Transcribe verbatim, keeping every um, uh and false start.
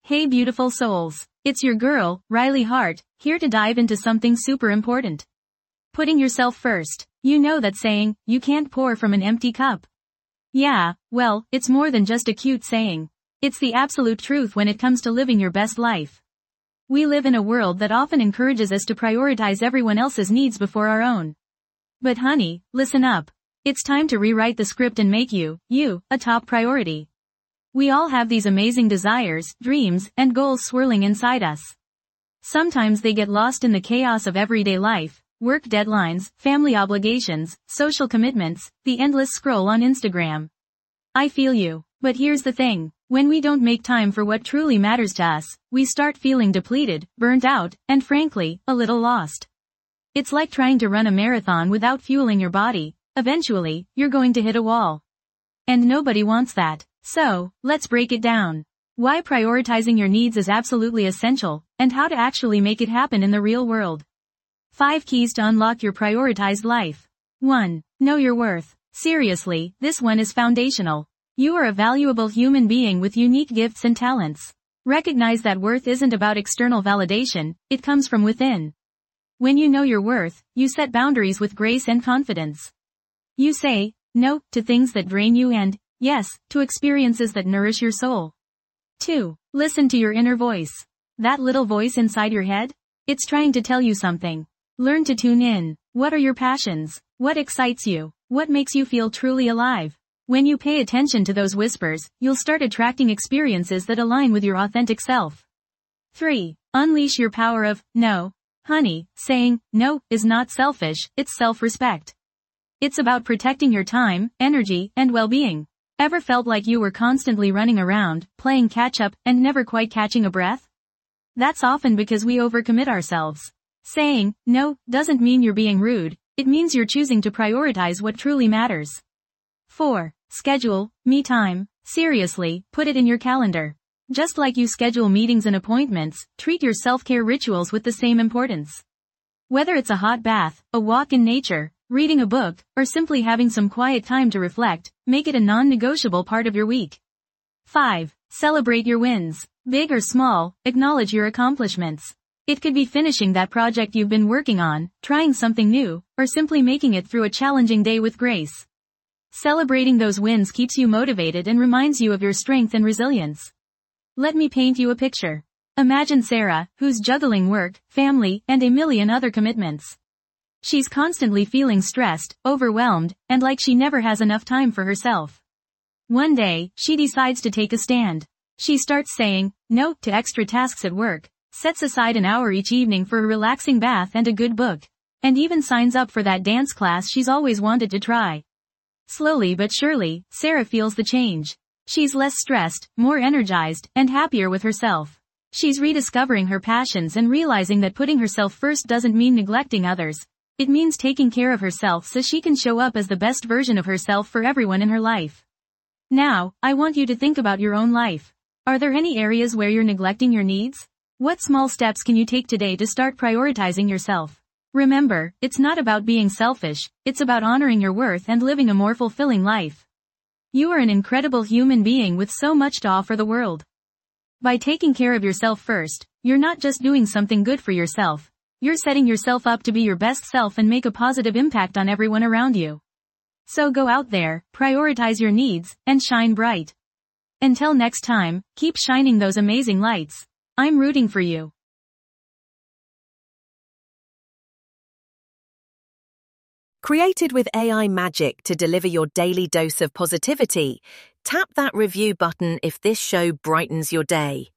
Hey beautiful souls, it's your girl, Riley Hart, here to dive into something super important. Putting yourself first. You know that saying, you can't pour from an empty cup. Yeah, well, it's more than just a cute saying. It's the absolute truth when it comes to living your best life. We live in a world that often encourages us to prioritize everyone else's needs before our own. But honey, listen up. It's time to rewrite the script and make you, you, a top priority. We all have these amazing desires, dreams, and goals swirling inside us. Sometimes they get lost in the chaos of everyday life, work deadlines, family obligations, social commitments, the endless scroll on Instagram. I feel you. But here's the thing. When we don't make time for what truly matters to us, we start feeling depleted, burnt out, and frankly, a little lost. It's like trying to run a marathon without fueling your body. Eventually, you're going to hit a wall. And nobody wants that. So, let's break it down. Why prioritizing your needs is absolutely essential, and how to actually make it happen in the real world. five Keys to Unlock Your Prioritized Life. one. Know your worth. Seriously, this one is foundational. You are a valuable human being with unique gifts and talents. Recognize that worth isn't about external validation, it comes from within. When you know your worth, you set boundaries with grace and confidence. You say, no, to things that drain you and, yes, to experiences that nourish your soul. two. Listen to your inner voice. That little voice inside your head? It's trying to tell you something. Learn to tune in. What are your passions? What excites you? What makes you feel truly alive? When you pay attention to those whispers, you'll start attracting experiences that align with your authentic self. three. Unleash your power of, no. Honey, saying, no, is not selfish, it's self-respect. It's about protecting your time, energy, and well-being. Ever felt like you were constantly running around, playing catch-up, and never quite catching a breath? That's often because we overcommit ourselves. Saying, no, doesn't mean you're being rude, it means you're choosing to prioritize what truly matters. four. Schedule, me time. Seriously, put it in your calendar. Just like you schedule meetings and appointments, treat your self-care rituals with the same importance. Whether it's a hot bath, a walk in nature, reading a book, or simply having some quiet time to reflect, make it a non-negotiable part of your week. five. Celebrate your wins. Big or small, acknowledge your accomplishments. It could be finishing that project you've been working on, trying something new, or simply making it through a challenging day with grace. Celebrating those wins keeps you motivated and reminds you of your strength and resilience. Let me paint you a picture. Imagine Sarah, who's juggling work, family, and a million other commitments. She's constantly feeling stressed, overwhelmed, and like she never has enough time for herself. One day, she decides to take a stand. She starts saying, no, to extra tasks at work, sets aside an hour each evening for a relaxing bath and a good book, and even signs up for that dance class she's always wanted to try. Slowly but surely, Sarah feels the change. She's less stressed, more energized, and happier with herself. She's rediscovering her passions and realizing that putting herself first doesn't mean neglecting others. It means taking care of herself so she can show up as the best version of herself for everyone in her life. Now, I want you to think about your own life. Are there any areas where you're neglecting your needs? What small steps can you take today to start prioritizing yourself? Remember, it's not about being selfish, it's about honoring your worth and living a more fulfilling life. You are an incredible human being with so much to offer the world. By taking care of yourself first, you're not just doing something good for yourself. You're setting yourself up to be your best self and make a positive impact on everyone around you. So go out there, prioritize your needs, and shine bright. Until next time, keep shining those amazing lights. I'm rooting for you. Created with A I magic to deliver your daily dose of positivity, tap that review button if this show brightens your day.